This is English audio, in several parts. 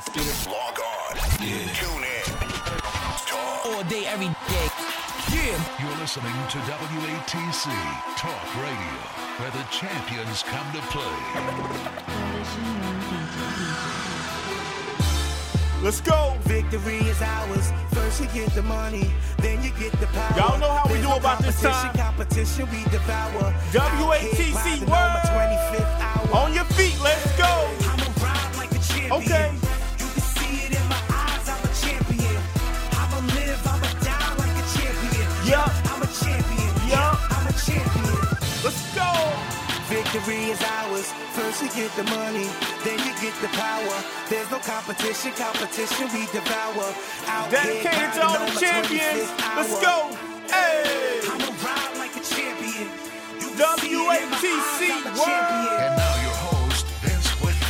Log on. Tune in. Talk. All day, every day. Yeah. You're listening to WATC Talk Radio, where the champions come to play. Let's go. Victory is ours. First you get the money, then you get the power. Y'all know how we do about this time. Competition we devour. WATC World. On your feet, let's go. I'ma ride like a champion. Okay. You can see it in my eyes, I'm a champion. I'ma live, I'ma die like a champion. Yup. I'm a champion. Yup. I'm a champion. Let's go. Victory is ours. First you get the money, then you get the power. There's no competition we devour. Out Dedicated here, to all riding on the my champions. 25th Let's hour. go. Hey. I'ma ride like a champion. You can see it in my eyes, WATC I'm a World. champion. And now your host, Vince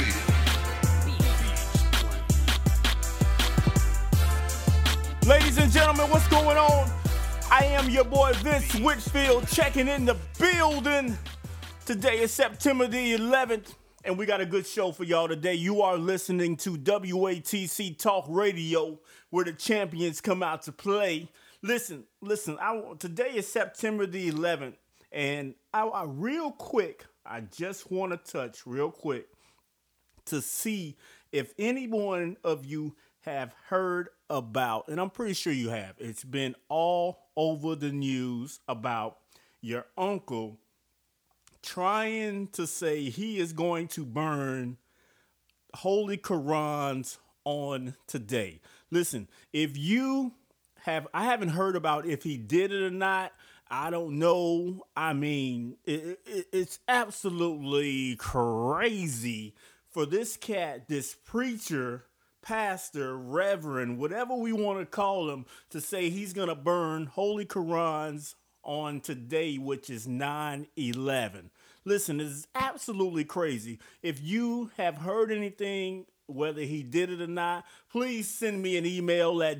Whitfield. Ladies and gentlemen, what's going on? I am your boy Vince Whitfield checking in the building. Today is September the 11th, and we got a good show for y'all today. You are listening to WATC Talk Radio, where the champions come out to play. Listen, today is September the 11th, and I just want to touch real quick to see if any one of you have heard about, and I'm pretty sure you have, it's been all over the news about your uncle trying to say he is going to burn holy Qurans on today. Listen, I haven't heard about if he did it or not. I don't know. I mean, it's absolutely crazy for this cat, this preacher, pastor, reverend, whatever we want to call him, to say he's going to burn holy Qurans on today, which is 9/11. Listen, this is absolutely crazy. If you have heard anything, whether he did it or not, please send me an email at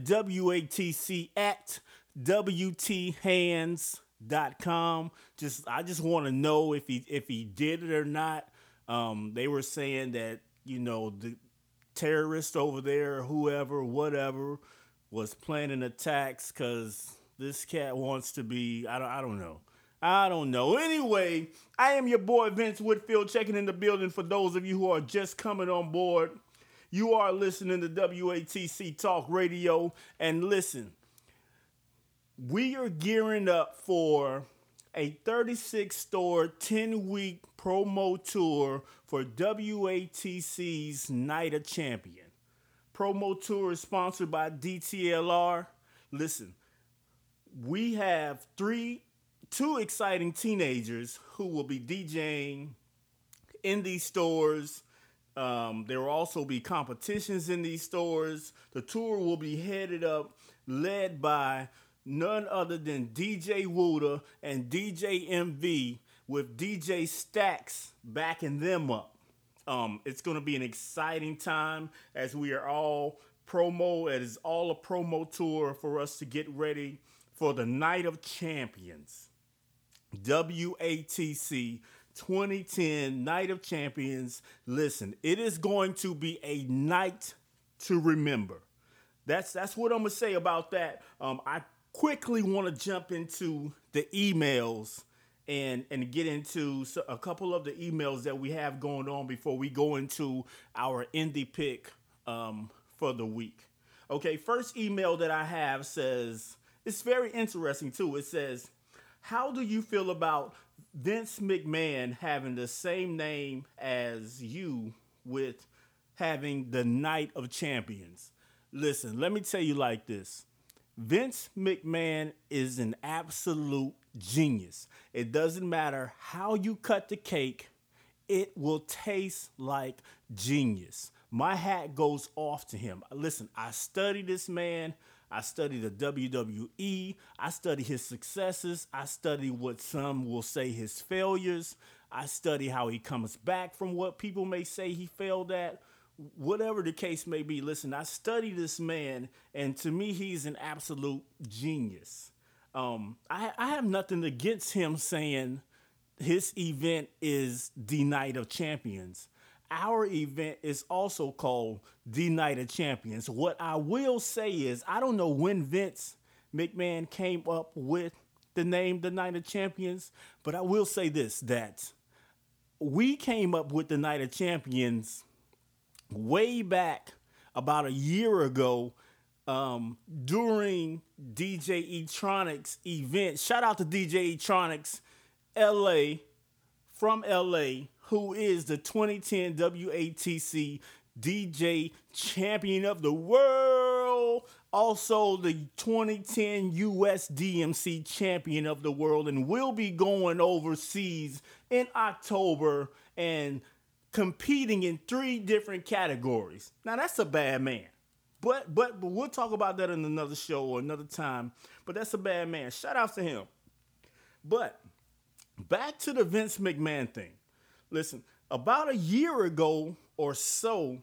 watc@wthands.com. I just want to know if he did it or not. They were saying that, the terrorist over there, whoever, whatever, was planning attacks because this cat wants to be, I don't know. Anyway, I am your boy Vince Whitfield checking in the building. For those of you who are just coming on board, you are listening to WATC Talk Radio. And listen, we are gearing up for a 36-store, 10-week promo tour for WATC's Night of Champion. Promo tour is sponsored by DTLR. Listen, we have two exciting teenagers who will be DJing in these stores. There will also be competitions in these stores. The tour will be led by none other than DJ Wooda and DJ MV, with DJ Stacks backing them up. It's going to be an exciting time as we are all promo. It is all a promo tour for us to get ready for the Night of Champions. WATC 2010 Night of Champions. Listen, it is going to be a night to remember. That's what I'm going to say about that. I quickly want to jump into the emails and get into a couple of the emails that we have going on before we go into our indie pick for the week. Okay, first email that I have says, it's very interesting too. It says, how do you feel about Vince McMahon having the same name as you with having the Night of Champions? Listen, let me tell you like this. Vince McMahon is an absolute genius. It doesn't matter how you cut the cake, it will taste like genius. My hat goes off to him. Listen, I study this man. I study the WWE. I study his successes. I study what some will say his failures. I study how he comes back from what people may say he failed at. Whatever the case may be, listen, I study this man, and to me, he's an absolute genius. I have nothing against him saying his event is the Night of Champions. our event is also called the Night of Champions. What I will say is, I don't know when Vince McMahon came up with the name the Night of Champions, but I will say this, that we came up with the Night of Champions way back about a year ago during DJ Etronics event. Shout out to DJ Etronics LA, from LA, who is the 2010 WATC DJ Champion of the World, also the 2010 US DMC Champion of the World, and will be going overseas in October and competing in 3 different categories. Now that's a bad man. But we'll talk about that in another show or another time. But that's a bad man. Shout out to him. But back to the Vince McMahon thing. Listen, about a year ago or so,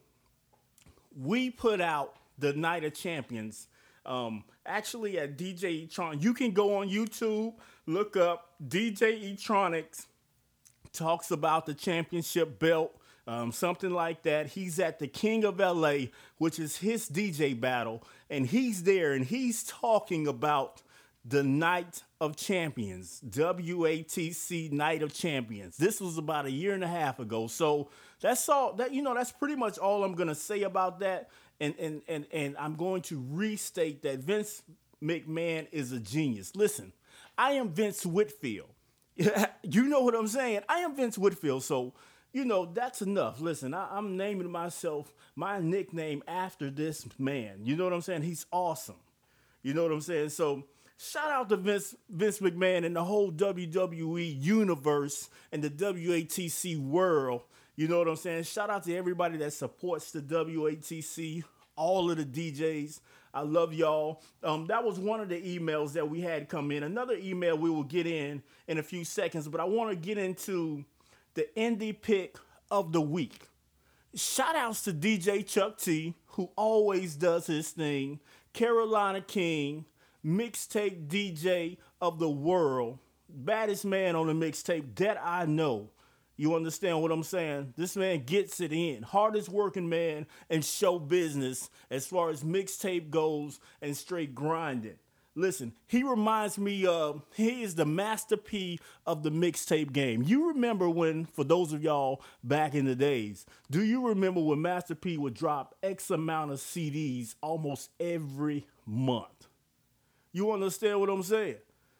we put out the Night of Champions. Actually at DJ Etronics. You can go on YouTube, look up DJ Etronics talks about the championship belt. Something like that. He's at the King of LA, which is his DJ battle, and he's there and he's talking about the Night of Champions, WATC Night of Champions. This was about a year and a half ago. So that's all that, that's pretty much all I'm gonna say about that. And I'm going to restate that Vince McMahon is a genius. Listen, I am Vince Whitfield. You know what I'm saying? I am Vince Whitfield, so that's enough. Listen, I'm naming myself my nickname after this man. You know what I'm saying? He's awesome. You know what I'm saying? So shout out to Vince McMahon and the whole WWE universe and the WATC world. You know what I'm saying? Shout out to everybody that supports the WATC, all of the DJs. I love y'all. That was one of the emails that we had come in. Another email we will get in a few seconds, but I want to get into the indie pick of the week. Shout outs to DJ Chuck T, who always does his thing. Carolina King, mixtape DJ of the world. Baddest man on the mixtape that I know. You understand what I'm saying? This man gets it in. Hardest working man in show business as far as mixtape goes and straight grinding. Listen, he reminds me of, he is the Master P of the mixtape game. You remember when, for those of y'all back in the days, do you remember when Master P would drop X amount of CDs almost every month? You understand what I'm saying?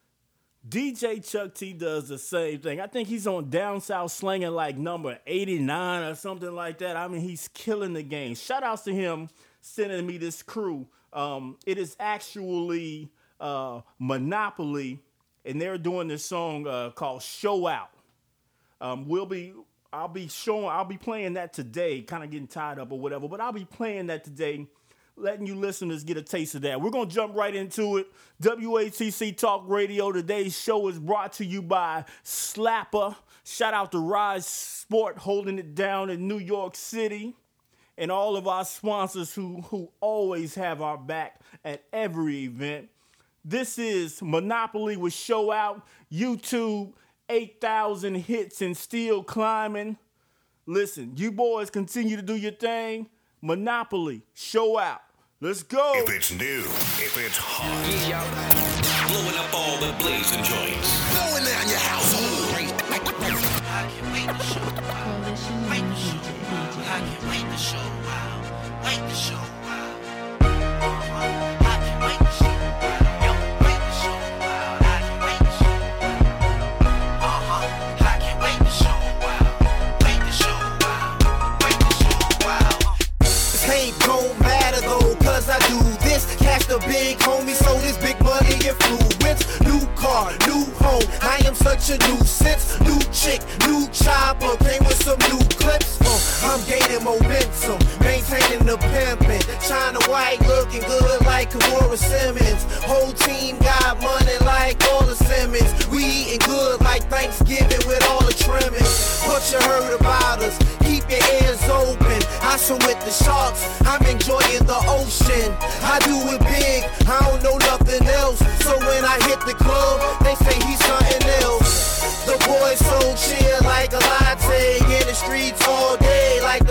DJ Chuck T does the same thing. I think he's on Down South slanging like number 89 or something like that. I mean, he's killing the game. Shout outs to him sending me this crew. It is actually Monopoly, and they're doing this song called Show Out. I'll be playing that today, kind of getting tied up or whatever, but I'll be playing that today, letting you listeners get a taste of that. We're going to jump right into it. WATC Talk Radio. Today's show is brought to you by Slapper. Shout out to Rise Sport holding it down in New York City. And all of our sponsors who always have our back at every event. This is Monopoly with Show Out. YouTube, 8,000 hits and still climbing. Listen, you boys continue to do your thing. Monopoly, Show Out. Let's go. If it's new, if it's hot. Yeah, y'all. Blowing up all the blazing joints. Blowing down your household. I can't wait to show wow. Wait to show wow. I can't wait to show wow. Wait to show wow. I can't wait to show wow. Yo, wait to show wow. I can't wait to show wow. I can't wait to show wow. Wait to show wow. Wait to show wow. This ain't gon' matter though, cause I do this. Cash the big homie, so this big money influence. New car, new home, I am such a nuisance. New chick, new chopper, came with some new clips. I'm gaining momentum, maintaining the pimpin'. China White looking good like Kamora Simmons. Whole team got money like all the Simmons. We eating good like Thanksgiving with all the trimmings. What you heard about us, keep your ears open. I swim with the sharks, I'm enjoying the ocean. I do it big, I don't know nothing else. So when I hit the club, they say he's something else. The boy so chill like a latte, in the streets all day like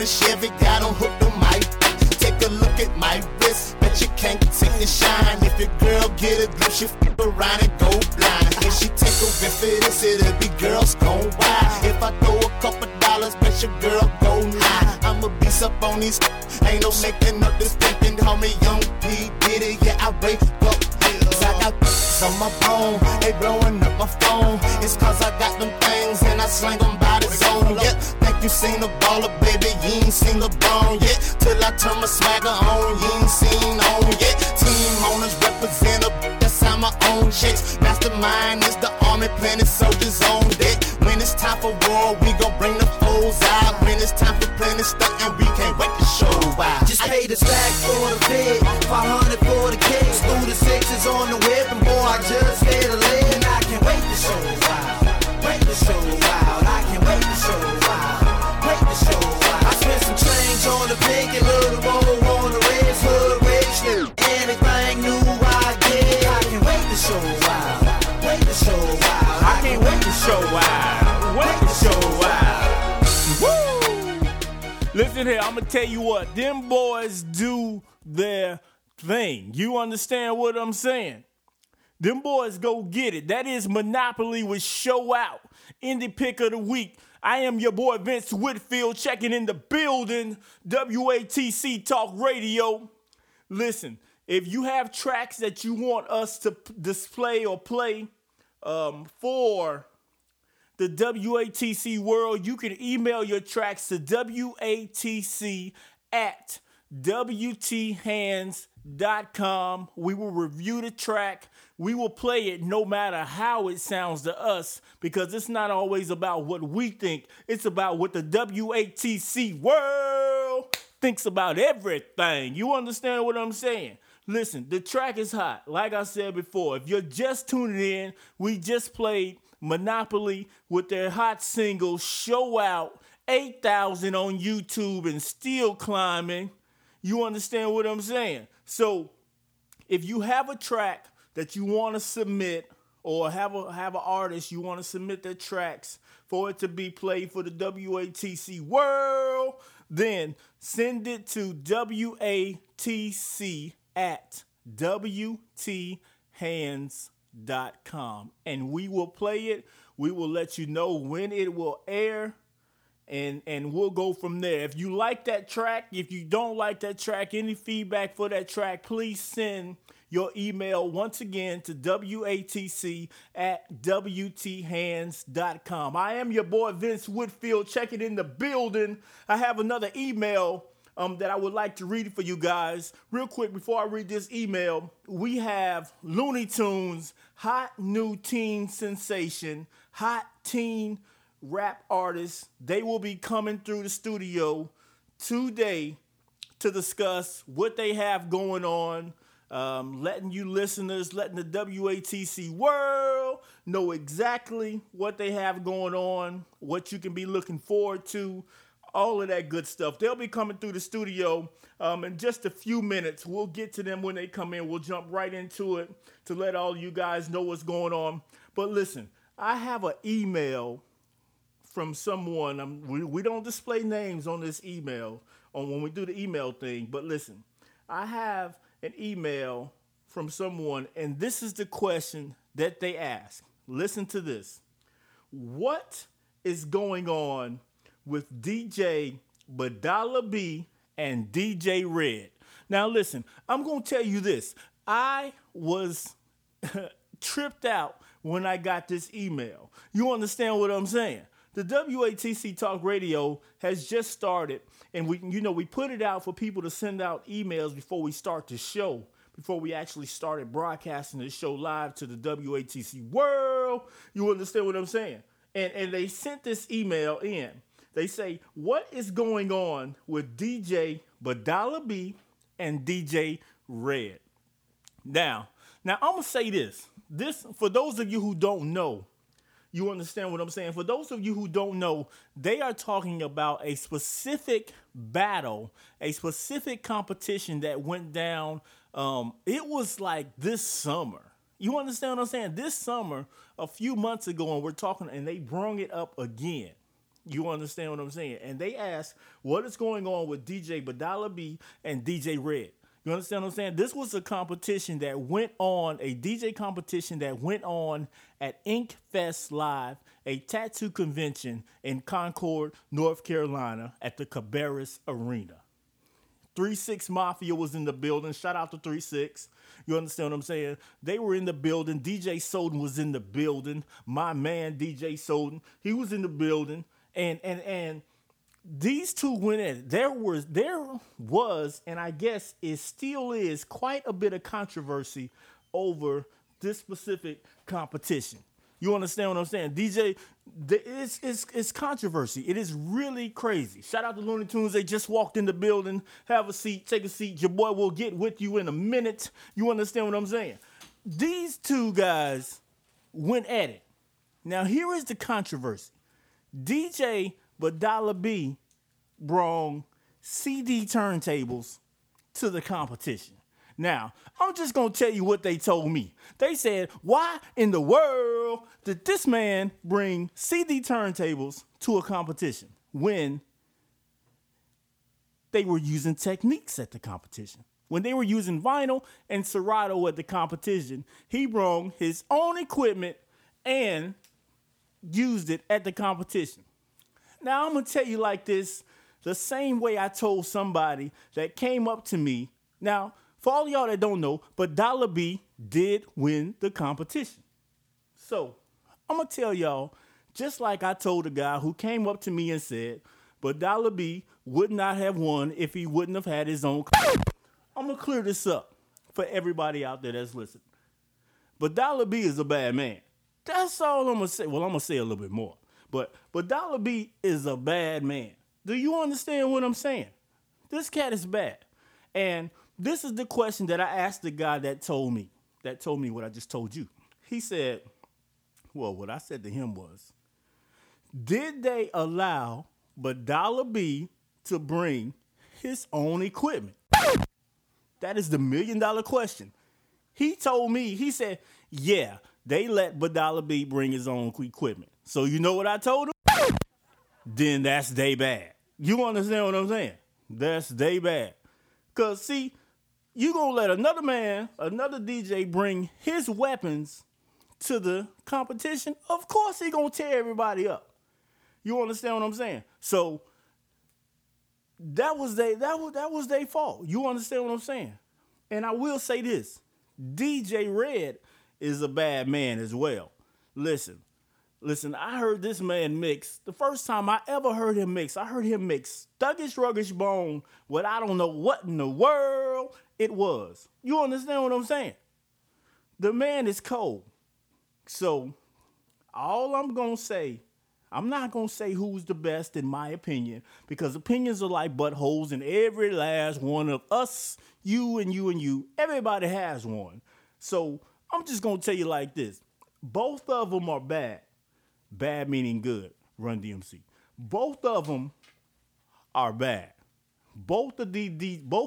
a Chevy, got on hooked on my. Take a look at my wrist, bet you can't take the shine. If your girl get a glimpse, she f around and go blind. If she take a whiff of this, it'll be girls gone wild. If I throw a couple dollars, bet your girl go lie. I'ma beast up on these, ain't no making up this thinking. Call me Young P. Diddy, yeah, I wake up. Cause I got on my bone, they blowing up my phone. It's cause I got them things and I slang them by the zone. Yeah, think you seen the baller, baby, you ain't seen LeBron yet. Till I turn my swagger on, you ain't seen on yet. Team owners represent a that's how my own chicks. Mastermind is the army, planted soldiers on deck. When it's time for war, we gon' bring the foes out. When it's time for planning stuff, and we can't wait to show out. Just pay the stack for the bid, 500 for the kicks. Through the sixes on the whip, and boy, I just hit a lid. And I can't wait to show out. Wait to show out. I can't wait to show out. Wait to show out. I spent some change on the pink and little roll on the red. Hood rich, anything new I get. I can't wait to show out. Wait to show out. I can't wait to show out. Wait to show out. Woo! Listen here, I'm gonna tell you what. Them boys do their thing. You understand what I'm saying? Them boys go get it. That is Monopoly with Show Out. Indie Pick of the Week. I am your boy Vince Whitfield, checking in the building. WATC Talk Radio. Listen, if you have tracks that you want us to display or play for the WATC world, you can email your tracks to WATC@WTHands.com. We will review the track. We will play it no matter how it sounds to us, because it's not always about what we think. It's about what the WATC world thinks about everything. You understand what I'm saying? Listen, the track is hot. Like I said before, if you're just tuning in, we just played Monopoly with their hot single, Show Out, 8,000 on YouTube and still climbing. You understand what I'm saying? So if you have a track that you want to submit, or have an artist you want to submit their tracks for it to be played for the WATC world, then send it to WATC@WTHands.com, and we will play it. We will let you know when it will air, and we'll go from there. If you like that track, if you don't like that track, any feedback for that track, please send your email once again to WATC@WTHands.com. I am your boy Vince Whitfield, checking in the building. I have another email that I would like to read for you guys. Real quick, before I read this email, we have Looney Tunes, hot new teen sensation, hot teen rap artists. They will be coming through the studio today to discuss what they have going on, letting you listeners, letting the WATC world know exactly what they have going on, what you can be looking forward to, all of that good stuff. They'll be coming through the studio in just a few minutes. We'll get to them when they come in. We'll jump right into it to let all you guys know what's going on. But listen, I have an email from someone. We don't display names on this email when we do the email thing. But listen, I have an email from someone, and this is the question that they ask. Listen to this. What is going on with DJ Badala B and DJ Red? Now listen, I'm going to tell you this. I was tripped out when I got this email. You understand what I'm saying? The WATC Talk Radio has just started, and we put it out for people to send out emails before we start the show, before we actually started broadcasting the show live to the WATC world. You understand what I'm saying? And they sent this email in. They say, what is going on with DJ Badala B and DJ Red? Now I'm going to say this. This, for those of you who don't know, you understand what I'm saying? For those of you who don't know, they are talking about a specific battle, a specific competition that went down. It was like this summer. You understand what I'm saying? This summer, a few months ago, and we're talking, and they brung it up again. You understand what I'm saying? And they asked, what is going on with DJ Badala B and DJ Red? You understand what I'm saying? This was a competition that went on, a DJ competition that went on at Ink Fest Live, a tattoo convention in Concord, North Carolina at the Cabarrus Arena. 3-6 Mafia was in the building. Shout out to 3-6. You understand what I'm saying? They were in the building. DJ Soden was in the building. My man, DJ Soden, he was in the building. And these two went at it. There was, and I guess it still is, quite a bit of controversy over this specific competition. You understand what I'm saying? DJ, it's controversy. It is really crazy. Shout out to Looney Tunes. They just walked in the building. Have a seat. Take a seat. Your boy will get with you in a minute. You understand what I'm saying? These two guys went at it. Now, here is the controversy. DJ Badala B brought CD turntables to the competition. Now, I'm just going to tell you what they told me. They said, why in the world did this man bring CD turntables to a competition when they were using Technics at the competition? When they were using vinyl and Serato at the competition, he brought his own equipment and used it at the competition. Now, I'm going to tell you like this, the same way I told somebody that came up to me. Now, for all y'all that don't know, Badala B did win the competition. So, I'm going to tell y'all, just like I told a guy who came up to me and said, Badala B would not have won if he wouldn't have had his own. I'm going to clear this up for everybody out there that's listening. Badala B is a bad man. That's all I'm going to say. Well, I'm going to say a little bit more. But Badala B is a bad man. Do you understand what I'm saying? This cat is bad. And this is the question that I asked the guy that told me what I just told you. He said, well, what I said to him was, did they allow Badala B to bring his own equipment? That is the $1 million question. He told me, he said, yeah, they let Badala B bring his own equipment. So you know what I told him? Then that's they bad. You understand what I'm saying? That's they bad. Because, see, you going to let another man, another DJ bring his weapons to the competition? Of course he going to tear everybody up. You understand what I'm saying? So that was their fault. You understand what I'm saying? And I will say this. DJ Red is a bad man as well. Listen, I heard this man mix. The first time I ever heard him mix, I heard him mix Thuggish Ruggish Bone with I don't know what in the world it was. You understand what I'm saying? The man is cold. So all I'm going to say, I'm not going to say who's the best in my opinion, because opinions are like buttholes, and every last one of us, you and you and you, everybody has one. So I'm just going to tell you like this. Both of them are bad. Bad meaning good, Run DMC. Both of them are bad. Both of these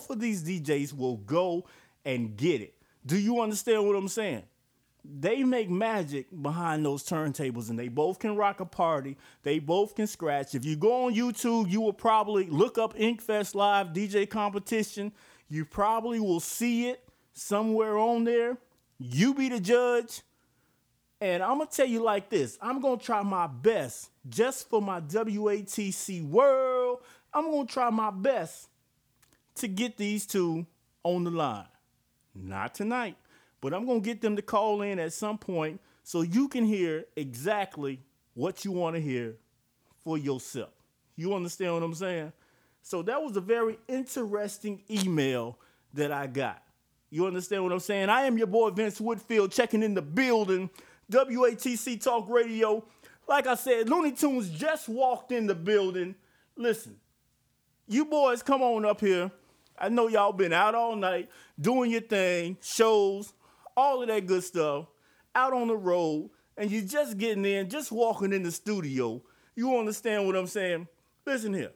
DJs will go and get it. Do you understand what I'm saying? They make magic behind those turntables, and they both can rock a party. They both can scratch. If you go on YouTube, you will probably look up Inkfest Live DJ competition. You probably will see it somewhere on there. You be the judge. And I'm going to tell you like this. I'm going to try my best just for my WATC world. I'm going to try my best to get these two on the line. Not tonight, but I'm going to get them to call in at some point so you can hear exactly what you want to hear for yourself. You understand what I'm saying? So that was a very interesting email that I got. You understand what I'm saying? I am your boy Vince Woodfield checking in the building. WATC Talk Radio. Like I said, Looney Tunes just walked in the building. Listen, you boys come on up here. I know y'all been out all night doing your thing, shows, all of that good stuff, out on the road, and you just getting in, just walking in the studio. You understand what I'm saying? Listen here.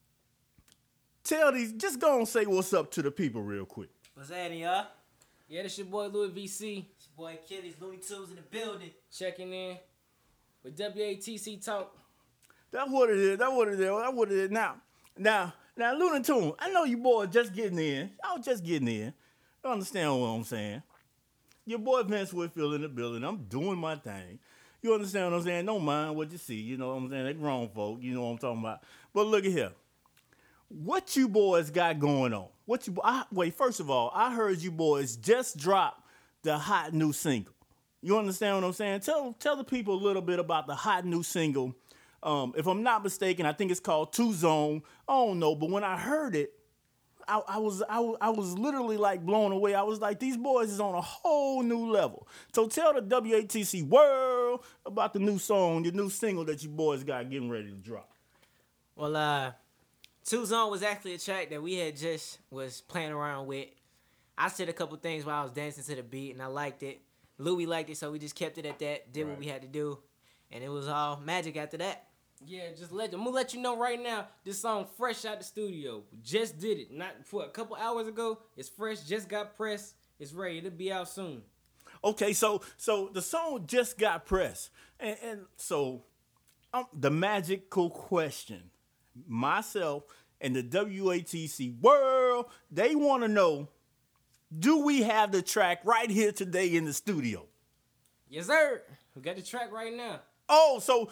Just go and say what's up to the people real quick. What's happening, y'all? Yeah, this your boy Louis VC. It's your boy Achilles, Looney Tunes in the building. Checking in with WATC Talk. That's what it is. That's what it is. That's what it is. Now, Looney Tunes, I know you boys just getting in. Y'all just getting in. You understand what I'm saying? Your boy Vince Whitfield in the building. I'm doing my thing. You understand what I'm saying? Don't mind what you see. You know what I'm saying? They grown folk. You know what I'm talking about. But look at here. What you boys got going on? Wait, first of all, I heard you boys just dropped the hot new single. You understand what I'm saying? Tell the people a little bit about the hot new single. If I'm not mistaken, I think it's called Two Zone. I don't know, but when I heard it, I was literally like blown away. I was like, these boys is on a whole new level. So tell the WATC world about the new song, the new single that you boys got getting ready to drop. Well, Two Zone was actually a track that we had just was playing around with. I said a couple things while I was dancing to the beat, and I liked it. Louis liked it, so we just kept it at that, did what we had to do, and it was all magic after that. Yeah, I'm gonna let you know right now, this song fresh out the studio. We just did it, not for a couple hours ago. It's fresh, just got pressed. It's ready. It'll be out soon. Okay, so the song just got pressed, and so the magical question, myself and the WATC world, they want to know, do we have the track right here today in the studio? Yes, sir. We got the track right now. Oh, so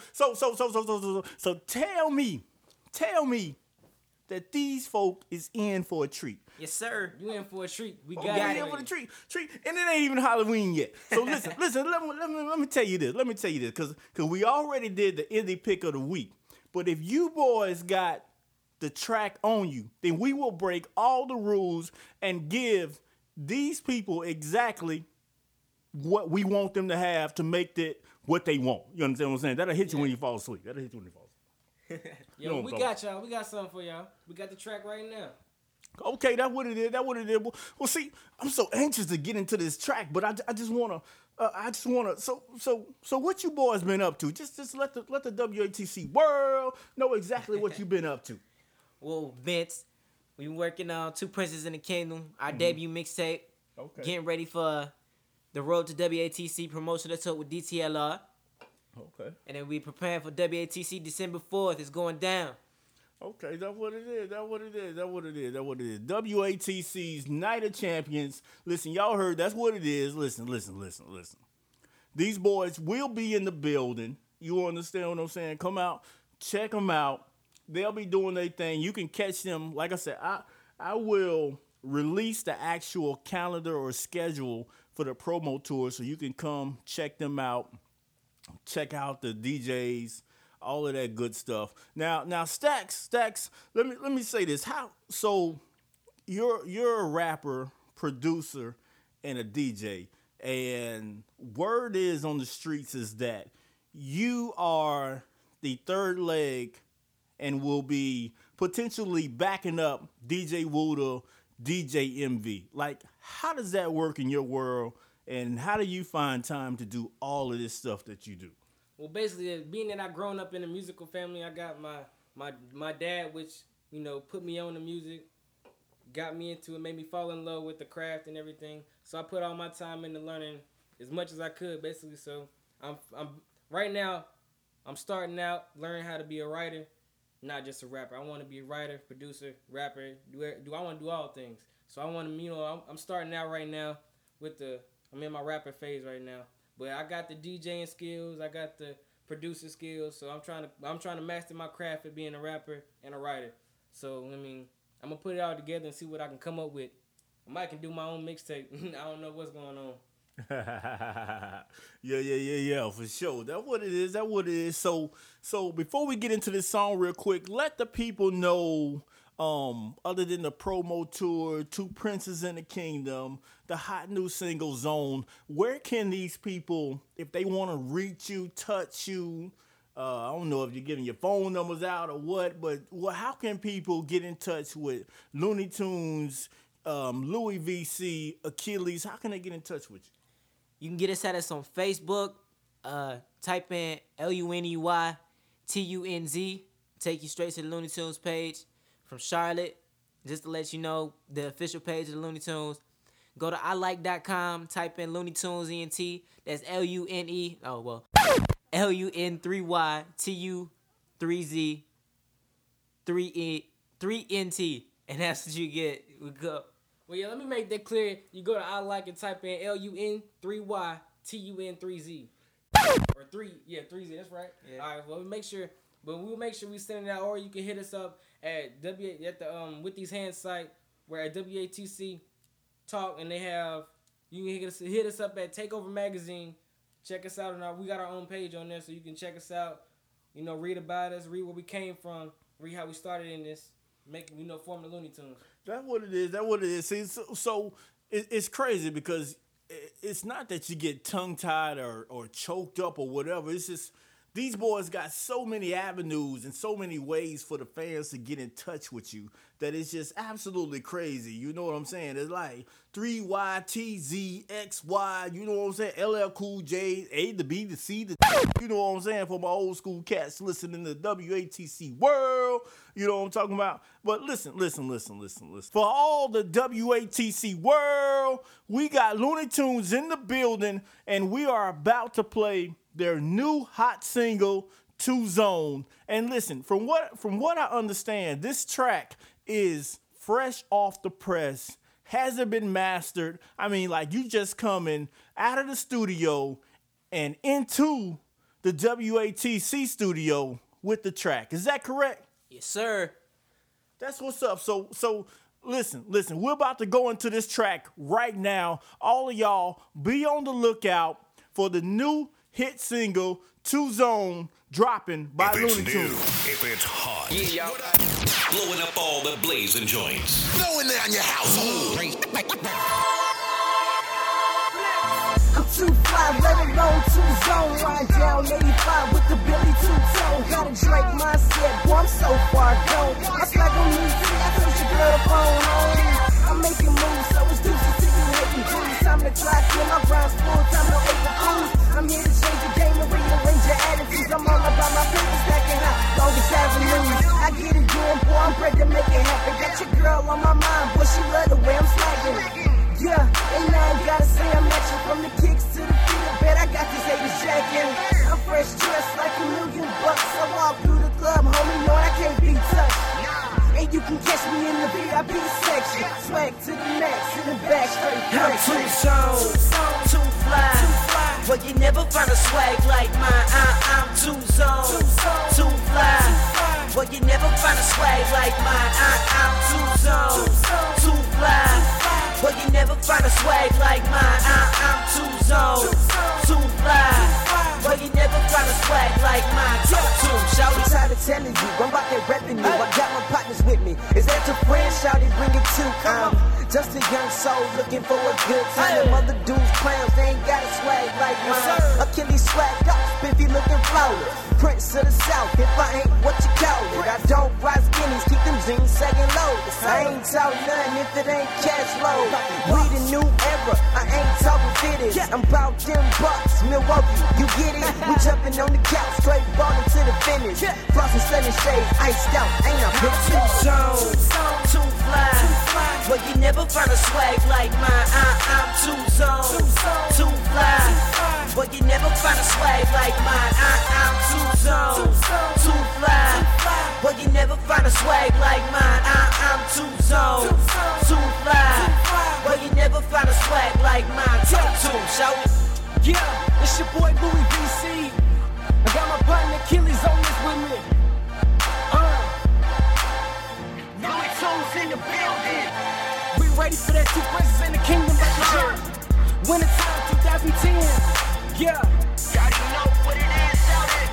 tell me that these folk is in for a treat. Yes, sir. You in for a treat. We Oh, got we it. in for the treat, and it ain't even Halloween yet. So listen, let me tell you this. Let me tell you this, because we already did the indie pick of the week. But if you boys got the track on you, then we will break all the rules and give these people exactly what we want them to have to make it what they want. You understand what I'm saying? That'll hit you when you fall asleep. Yo, we got y'all. We got something for y'all. We got the track right now. Okay, that's what it is. Well, see, I'm so anxious to get into this track, but I just wanna. So what you boys been up to? Just let the WATC world know exactly what you been up to. Well, Vince, we working on Two Princes in the Kingdom, our debut mixtape. Okay. Getting ready for the Road to WATC promotional tour with DTLR. Okay. And then we preparing for WATC December 4th. It's going down. Okay, that's what it is. WATC's Night of Champions. Listen, y'all heard that's what it is. Listen. These boys will be in the building. You understand what I'm saying? Come out, check them out. They'll be doing their thing. You can catch them. Like I said, I will release the actual calendar or schedule for the promo tour so you can come check them out, check out the DJs, all of that good stuff. Now Stacks, let me say this. So you're a rapper, producer, and a DJ, and word is on the streets is that you are the third leg and will be potentially backing up DJ Wooda, DJ MV. Like, how does that work in your world, and how do you find time to do all of this stuff that you do? Well, basically, being that I grown up in a musical family, I got my dad, which, you know, put me on the music, got me into it, made me fall in love with the craft and everything. So I put all my time into learning as much as I could, basically. So I'm right now, I'm starting out learning how to be a writer, not just a rapper. I want to be a writer, producer, rapper. I want to do all things. So I want to, you know, I'm starting out right now I'm in my rapper phase right now. But I got the DJing skills, I got the producer skills, so I'm trying to master my craft of being a rapper and a writer. So I mean, I'm gonna put it all together and see what I can come up with. I might can do my own mixtape. I don't know what's going on. Yeah, for sure. That's what it is. So before we get into this song real quick, let the people know, other than the promo tour, Two Princes in the Kingdom, the hot new single Zone, where can these people, if they want to reach you, touch you, I don't know if you're giving your phone numbers out or what, but how can people get in touch with Looney Tunes, Louis VC, Achilles? How can they get in touch with you? You can get us at us on Facebook. Type in LUNEYTUNZ. Take you straight to the Looney Tunes page from Charlotte. Just to let you know, the official page of the Looney Tunes. Go to ilike.com. Type in Looney Tunes ENT. That's LUN3YTUNES. 3Z, 3NT, and that's what you get. We go. Well, yeah, let me make that clear. You go to I Like and type in LUN3YTUN3Z. Or 3Z, that's right. Yeah. All right, well, we'll make sure we send it out, or you can hit us up at With These Hands site. We're at WATC Talk, and you can hit us up at Takeover Magazine. Check us out, we got our own page on there, so you can check us out. Read about us, read where we came from, read how we started in this, form the Looney Tunes. That's what it is. See, so it's crazy because it's not that you get tongue-tied or choked up or whatever. It's just these boys got so many avenues and so many ways for the fans to get in touch with you that it's just absolutely crazy. You know what I'm saying? It's like 3YTZXY, you know what I'm saying? LL Cool J, A to B to C to you know what I'm saying? For my old school cats listening to WATC World, you know what I'm talking about? But listen. For all the WATC World, we got Looney Tunes in the building, and we are about to play their new hot single, 2 Zone. And listen, from what I understand, this track is fresh off the press, hasn't been mastered. I mean, like, you just coming out of the studio and into the WATC studio with the track. Is that correct? Yes, sir. That's what's up. So listen, we're about to go into this track right now. All of y'all, be on the lookout for the new hit single, 2 Zone, dropping by If it's Looney new, Tunes. if it's hot, Yeah, y'all. blowing up all the blazing joints. Blowing down your household. I'm too fly, let alone 2 Zone. Ride down 85 with the Billy 2-tone. Got a Drake mindset, boy, I'm so far gone. I swag on me, I touch your girl phone home. I'm making moves, so it's deuces to you hating dudes. Time to clock in, my grind's full time, no April Fools. I'm here to change the game and rearrange your attitudes. I'm all about my paper stacking high, longest avenues. I get it doing, boy, I'm ready to make it happen. Got your girl on my mind, boy, she love the way I'm slacking. Yeah, and now I gotta say I'm action from the kicks to the feet. Bet I got these haters jacking. I'm fresh dressed like $1,000,000. I walk through the club, homie, no, I can't be touched. And you can catch me in the VIP section. Swag to the max, in the back, straight I'm flex. 2 Zone, too fly. But you never find a swag like mine. I'm 2 Zone, too fly. But you never find a swag like mine. I'm 2 Zone, too fly. But you never find a swag like mine. I'm 2 Zone, too fly. But you never find a swag like mine. Talk to him, shout it. I'm tired of telling you, I'm about that revenue. I got my partners with me. Is that your friend? Shout it, bring it too. I'm just a young soul looking for a good time. Them other dudes clowns, they ain't got a swag like mine. Achilles swagged up, Spiffy looking flawless. Prince of the South, if I ain't what you call it. I don't rise guineas, keep them jeans sagging low. I ain't talk nothing if it ain't cash flow. We the new era, I ain't talking fitted. I'm about them bucks, Milwaukee, you get it? We jumping on the couch, straight ballin' to the finish. Frosting sunny shade, iced out, ain't I I'm 2 Zone, too fly. But you never find a swag like mine. I'm 2 Zone, too fly. But you never find a swag like mine. I'm 2 Zone, too fly. But you never find a swag like mine. I'm 2 Zone, too fly. But you never find a swag like mine. Talk to him, shout it. Yeah, it's your boy Louis VC. I got my partner Achilles on this with me. Looney Tunes in the building. We ready for that 2 Princes in the kingdom of the year. Winter time 2010. Yeah. Y'all know what it is, shout it.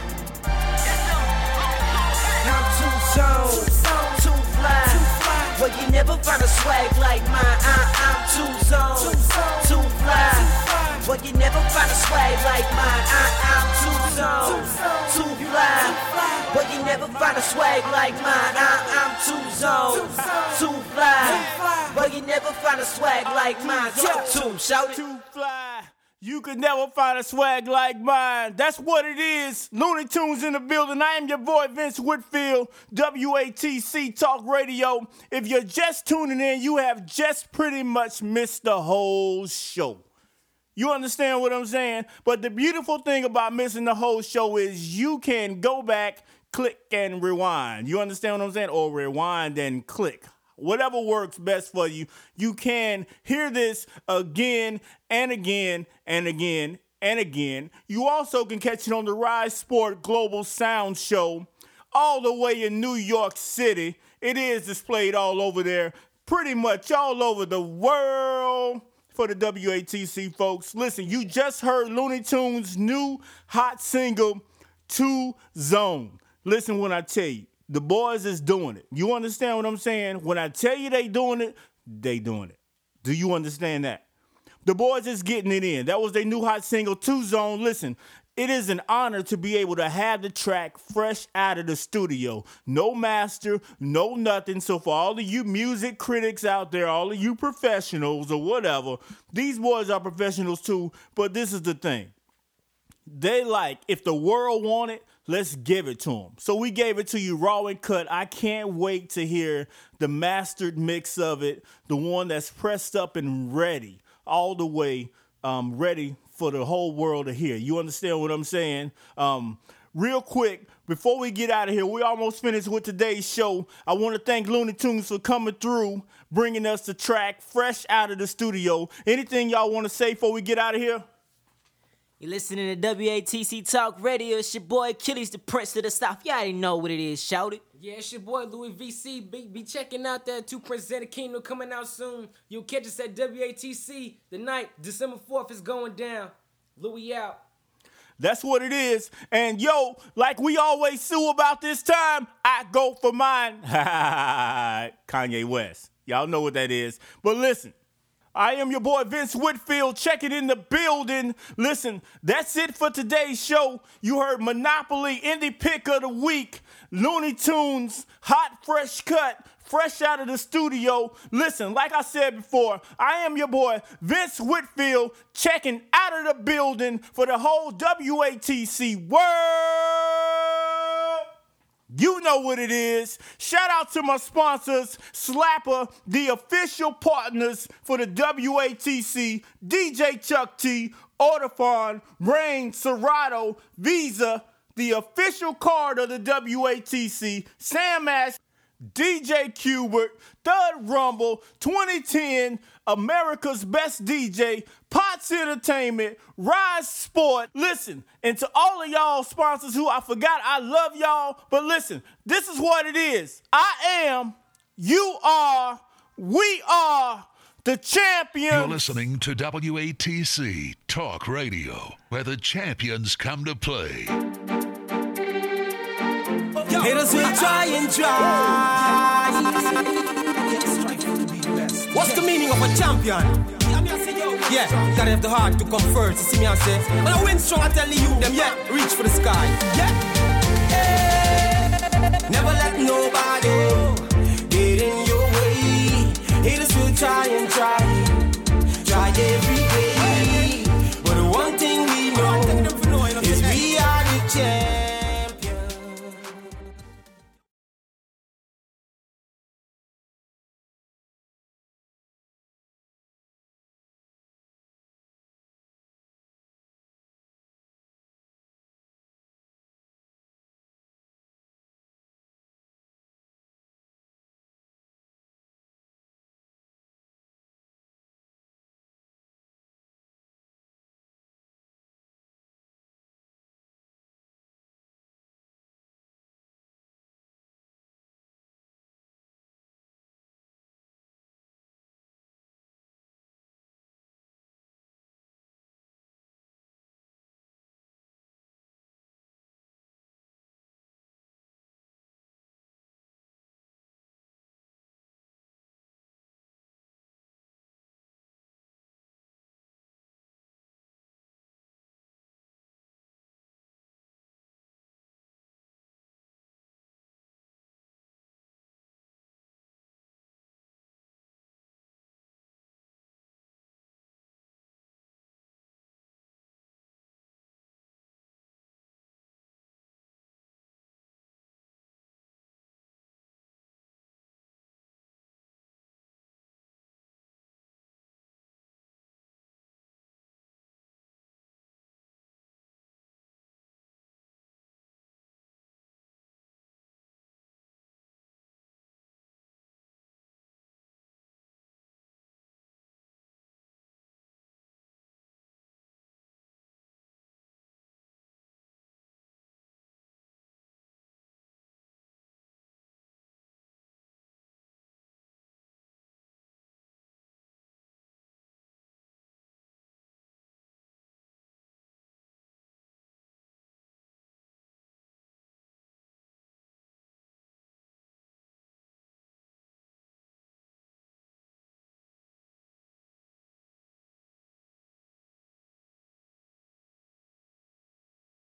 I'm 2 Zone, too fly. But you never find a swag like mine. I'm 2 Zone, too fly. But you never find a swag like mine. I'm 2 Zone, too fly. But you never find a swag like mine. I'm 2 Zone, too fly. But you never find a swag like mine. Talk to him, shout it. Too fly. You could never find a swag like mine. That's what it is. Looney Tunes in the building. I am your boy, Vince Whitfield, WATC Talk Radio. If you're just tuning in, you have just pretty much missed the whole show. You understand what I'm saying? But the beautiful thing about missing the whole show is you can go back, click and rewind. You understand what I'm saying? Or rewind and click. Whatever works best for you. You can hear this again and again and again and again. You also can catch it on the Rise Sport Global Sound Show all the way in New York City. It is displayed all over there, pretty much all over the world for the WATC folks. Listen, you just heard Looney Tunes' new hot single, 2 Zone. Listen when I tell you, the boys is doing it. You understand what I'm saying? When I tell you they doing it, they doing it. Do you understand that? The boys is getting it in. That was their new hot single, 2 Zone. Listen, it is an honor to be able to have the track fresh out of the studio. No master, no nothing. So for all of you music critics out there, all of you professionals or whatever, these boys are professionals too, but this is the thing. They like, if the world want it, let's give it to them. So we gave it to you raw and cut. I can't wait to hear the mastered mix of it, the one that's pressed up and ready, all the way ready for the whole world to hear. You understand what I'm saying? Real quick, before we get out of here, we almost finished with today's show. I want to thank Looney Tunes for coming through, bringing us the track fresh out of the studio. Anything y'all want to say before we get out of here? You're listening to WATC Talk Radio. It's your boy Achilles, the Prince of the South. Y'all already know what it is. Shout it. Yeah, it's your boy Louis VC. Be checking out that 2 Princes of the Kingdom coming out soon. You'll catch us at WATC the night, December 4th is going down. Louis out. That's what it is. And yo, like we always sue about this time, I go for mine. Kanye West. Y'all know what that is. But listen, I am your boy Vince Whitfield. Check it in the building. Listen, that's it for today's show. You heard Monopoly Indie Pick of the Week, Looney Tunes, hot fresh cut, fresh out of the studio. Listen, like I said before, I am your boy Vince Whitfield, checking out of the building for the whole WATC world. You know what it is. Shout out to my sponsors, Slapper, the official partners for the WATC, DJ Chuck T, Autofon, Rain, Serato, Visa, the official card of the WATC, Sam Ash, DJ Qbert, Third Rumble, 2010, America's Best DJ, Potts Entertainment, Rise Sport. Listen, and to all of y'all sponsors who I forgot, I love y'all. But listen, this is what it is. I am, you are, we are the champions. You're listening to WATC Talk Radio, where the champions come to play. Haters will try and try. What's the meaning of a champion? Yeah, gotta have the heart to come first. You see me, I say, when I win strong, I tell you them, yeah, reach for the sky. Yeah.